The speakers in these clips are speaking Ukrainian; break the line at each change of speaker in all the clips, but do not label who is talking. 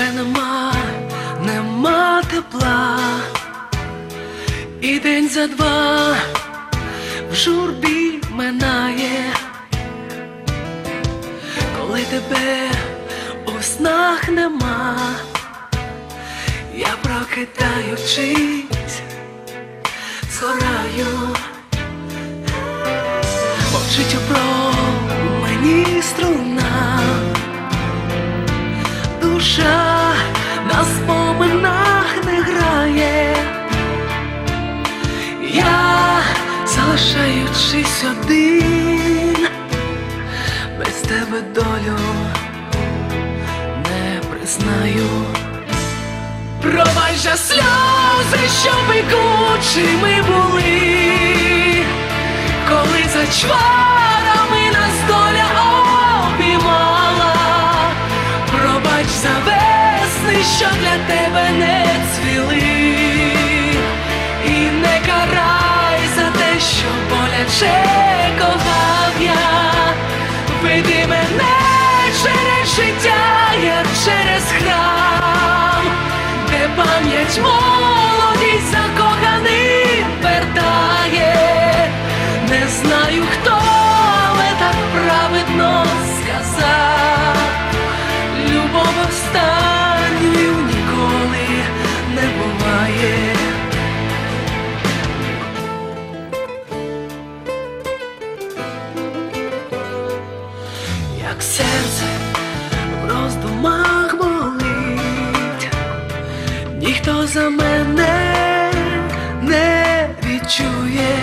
вже нема тепла, і день за два в журбі минає, коли тебе у снах нема. Я прокидаючись, згораю, мовчить у промені струна, душа на споминах не грає. Я, залишаючись один, без тебе долю не признаю. Пробач за сльози, що пекучими були, коли за чварами нас доля обіймала. Пробач за весни, що для тебе не цвіли, і не карай за те, що боляче кохав я. Веди мене через життя, як через храм, де пам'ять молодість закоханим вертає. Не знаю хто, але так праведно сказав: любов останньою ніколи не буває. Як серце в роздумах болить, ніхто за мене не відчує,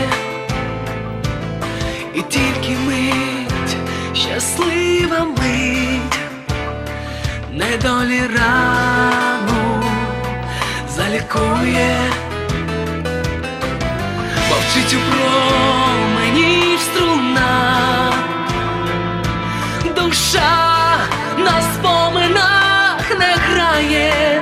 і тільки мить, щаслива мить, недолі рану залікує. Мовчить у промені струна, душа на споминах не грає.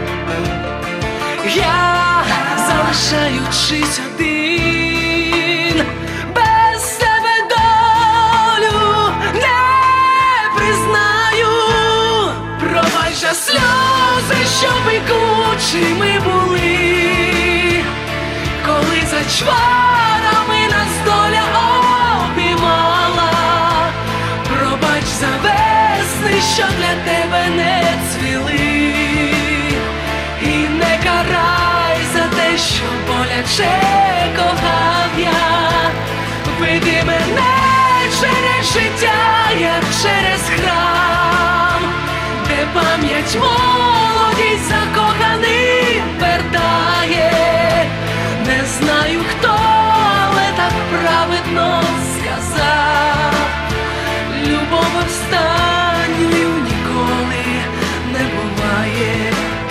Я, залишаючись один, без тебе долю не признаю. Пробач за сльози, що пекучими були, коли за чварами нас доля обіймала. Пробач за весни, що для тебе не цвіли, і не карай за те, що боляче кохав я. Веди мене через життя, як через храм, де пам'ять молодість закоханим вертає. Не знаю хто, але так праведно сказав: любов останньою ніколи не буває.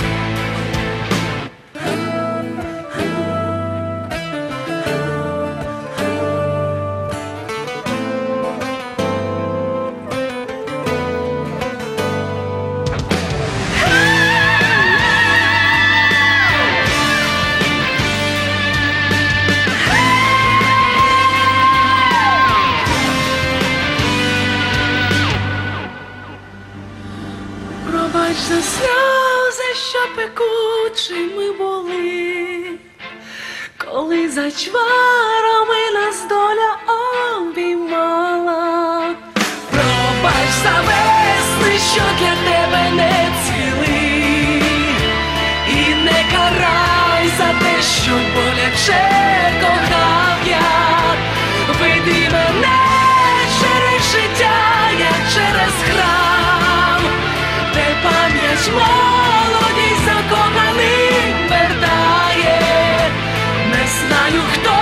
Пробач за сльози, що пекучими були, коли за чварами нас доля обіймала. Пробач за весни, що для тебе не цвіли, і не карай за те, що боляче кохав я. Веди мене через життя, як через храм, де пам'ять молодість закоханим вертає. Не знаю хто,